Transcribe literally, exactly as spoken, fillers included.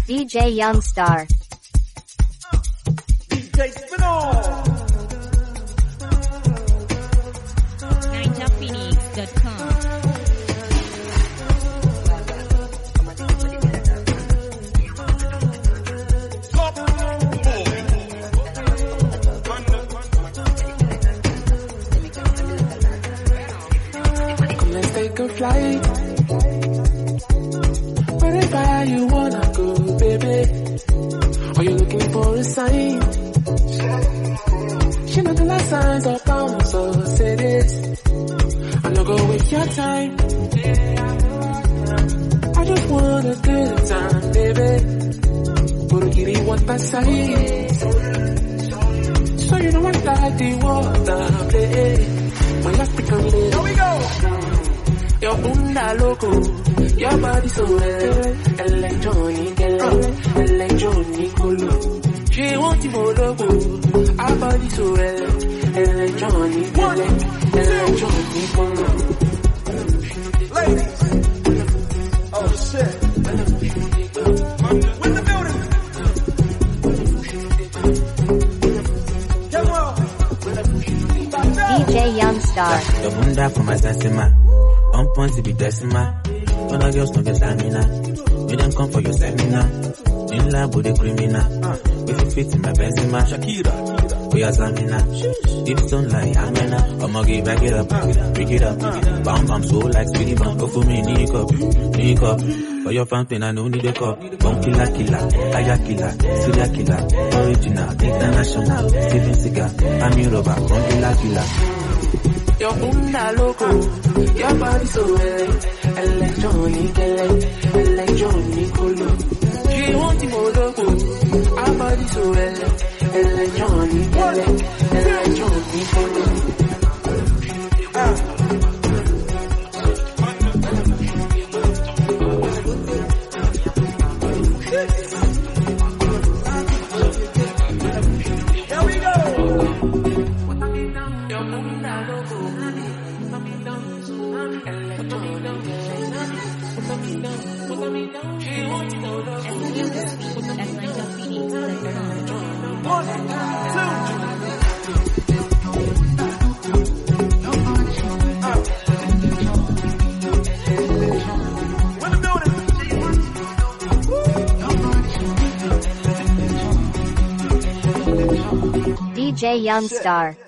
D J Youngstar. D J Spinall. ninja phoenix dot com. Come, let's take a flight. Wherever you wanna go, baby. Are you looking for a sign? She know the last signs of bound, so say this. I'm not gonna waste your time. I just want a good time, baby. Burugiri want that side. So you know I like the water, baby. My African lady. Here we go. Your bunda loco, your body so well. Electronic, electronic, colo. She want you more loco, our body so well. Electronic, electronic, colo. Ladies. Oh shit. With the building. Come on. D J Youngstar. Your bunda for my sasima. On point to be decimal. When I girls don't get stamina. We don't come for your seminar. In lab with the criminal. If you fit in my Benzema. Shakira. We are Samina. If don't lie, I'm in a. I'ma get back it up. Break it up. Bam bam so like speedy bam. Go for me, need up. Need up. For your fountain, I don't need a cup. Bum killer killer. Kaya killer. Syria killer. Original. International. Steven Seagal. I'm your robber. Bum killer killer. Your bunda loco, your body so well. Electronic, electronic, colo. She want you more loco, our body so well. Electronic, electronic, colo. Ah. D J Youngstar.